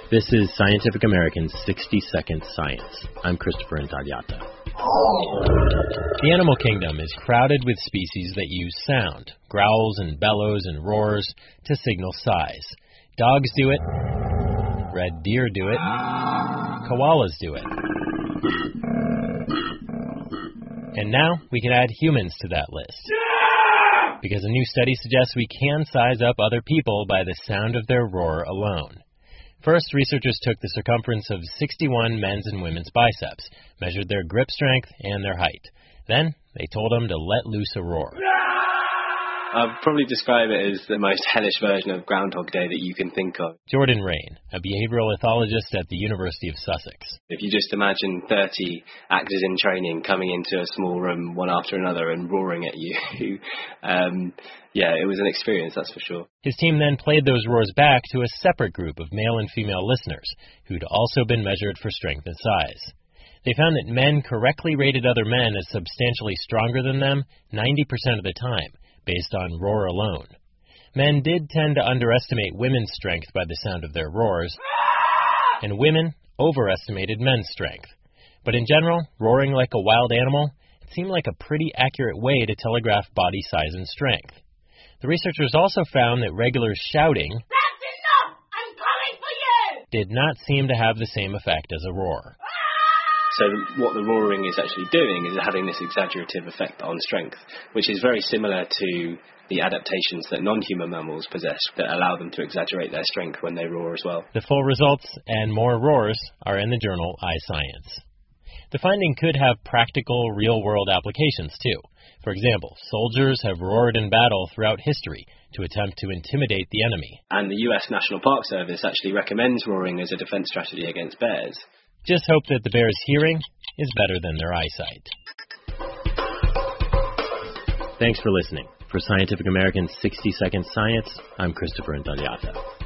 This is Scientific American's 60-Second Science. I'm Christopher Intagliata. The animal kingdom is crowded with species that use sound, growls and bellows and roars, to signal size. Dogs do it. Red deer do it. Koalas do it. And now we can add humans to that list. Because a new study suggests we can size up other people by the sound of their roar alone. First, researchers took the circumference of 61 men's and women's biceps, measured their grip strength and their height. Then, they told them to let loose a roar. I'd probably describe it as the most hellish version of Groundhog Day that you can think of. Jordan Rain, a behavioral ethologist at the University of Sussex. If you just imagine 30 actors in training coming into a small room one after another and roaring at you, yeah, it was an experience, that's for sure. His team then played those roars back to a separate group of male and female listeners who'd also been measured for strength and size. They found that men correctly rated other men as substantially stronger than them 90% of the time, based on roar alone. Men did tend to underestimate women's strength by the sound of their roars, and women overestimated men's strength. But in general, roaring like a wild animal, it seemed like a pretty accurate way to telegraph body size and strength. The researchers also found that regular shouting, "That's enough! I'm coming for you!" did not seem to have the same effect as a roar. So what the roaring is actually doing is having this exaggerative effect on strength, which is very similar to the adaptations that non-human mammals possess that allow them to exaggerate their strength when they roar as well. The full results and more roars are in the journal iScience. The finding could have practical, real-world applications, too. For example, soldiers have roared in battle throughout history to attempt to intimidate the enemy. And the U.S. National Park Service actually recommends roaring as a defense strategy against bears. Just hope that the bear's hearing is better than their eyesight. Thanks for listening. For Scientific American's 60-Second Science, I'm Christopher Intagliata.